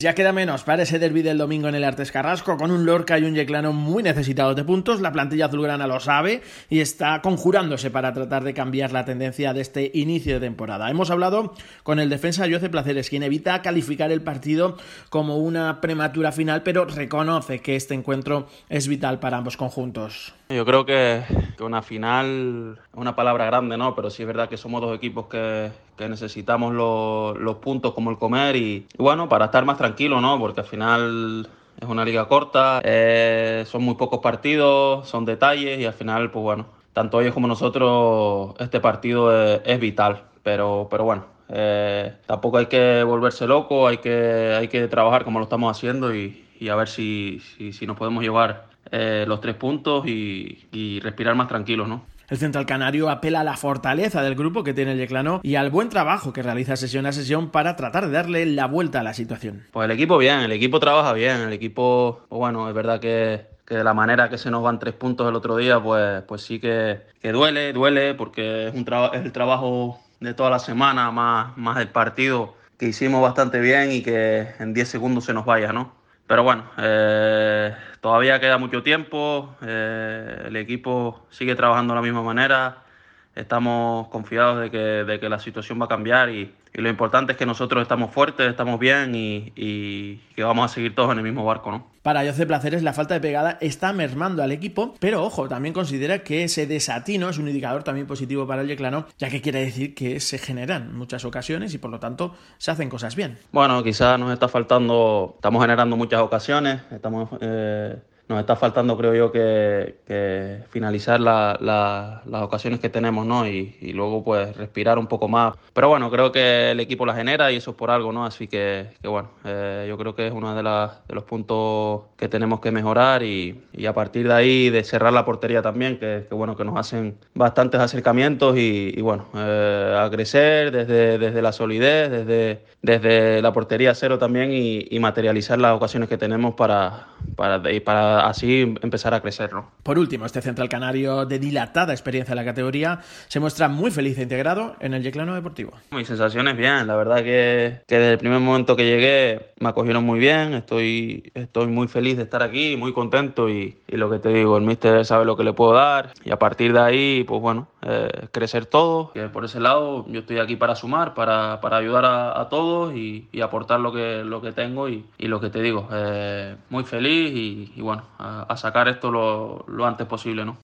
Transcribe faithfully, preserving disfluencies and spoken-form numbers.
Ya queda menos para ese derbi del domingo en el Artes Carrasco, con un Lorca y un Yeclano muy necesitados de puntos. La plantilla azulgrana lo sabe y está conjurándose para tratar de cambiar la tendencia de este inicio de temporada. Hemos hablado con el defensa Josep Placeres, quien evita calificar el partido como una prematura final, pero reconoce que este encuentro es vital para ambos conjuntos. Yo creo que, que una final es una palabra grande, ¿no? Pero sí es verdad que somos dos equipos que, que necesitamos los, los puntos como el comer y, y bueno, para estar más tranquilos, ¿no? Porque al final es una liga corta, eh, son muy pocos partidos, son detalles y al final, pues bueno, tanto ellos como nosotros, este partido es, es vital. Pero, pero bueno, eh, tampoco hay que volverse loco, hay que, hay que trabajar como lo estamos haciendo y, y a ver si, si, si nos podemos llevar eh, los tres puntos y, y respirar más tranquilos, ¿no? El central canario apela a la fortaleza del grupo que tiene el Yeclano y al buen trabajo que realiza sesión a sesión para tratar de darle la vuelta a la situación. Pues el equipo bien, el equipo trabaja bien, el equipo, pues bueno, es verdad que, que de la manera que se nos van tres puntos el otro día, pues, pues sí que, que duele, duele, porque es, un traba- es el trabajo de toda la semana, más, más el partido, que hicimos bastante bien y que en diez segundos se nos vaya, ¿no? Pero bueno, eh, todavía queda mucho tiempo, eh, el equipo sigue trabajando de la misma manera, estamos confiados de que, de que la situación va a cambiar y, y lo importante es que nosotros estamos fuertes, estamos bien y, y que vamos a seguir todos en el mismo barco, ¿no? Para Josep Placeres, la falta de pegada está mermando al equipo, pero ojo, también considera que ese desatino es un indicador también positivo para el Yeclano, ya que quiere decir que se generan muchas ocasiones y por lo tanto se hacen cosas bien. Bueno, quizás nos está faltando, estamos generando muchas ocasiones, estamos, eh, nos está faltando, creo yo, que, que finalizar la, la, las ocasiones que tenemos, ¿no? Y, y luego, pues, respirar un poco más. Pero bueno, creo que el equipo la genera y eso es por algo, ¿no? Así que, que bueno, eh, yo creo que es uno de, las, de los puntos que tenemos que mejorar y, y a partir de ahí, de cerrar la portería también, que, que bueno, que nos hacen bastantes acercamientos y, y bueno, eh, a crecer desde, desde la solidez, desde, desde la portería cero también y, y materializar las ocasiones que tenemos para, para, para así empezar a crecer, ¿no? Por último, este central canario de dilatada experiencia en la categoría se muestra muy feliz e integrado en el Yeclano Deportivo. Mis sensaciones bien, la verdad que, que desde el primer momento que llegué me acogieron muy bien, estoy, estoy muy feliz de estar aquí, muy contento y, y lo que te digo, el míster sabe lo que le puedo dar y a partir de ahí, pues bueno, eh, crecer todo. Que por ese lado yo estoy aquí para sumar, para, para ayudar a, a todos y, y aportar lo que, lo que tengo y, y lo que te digo, eh, muy feliz y, y bueno, a, a sacar esto lo, lo antes posible, ¿no?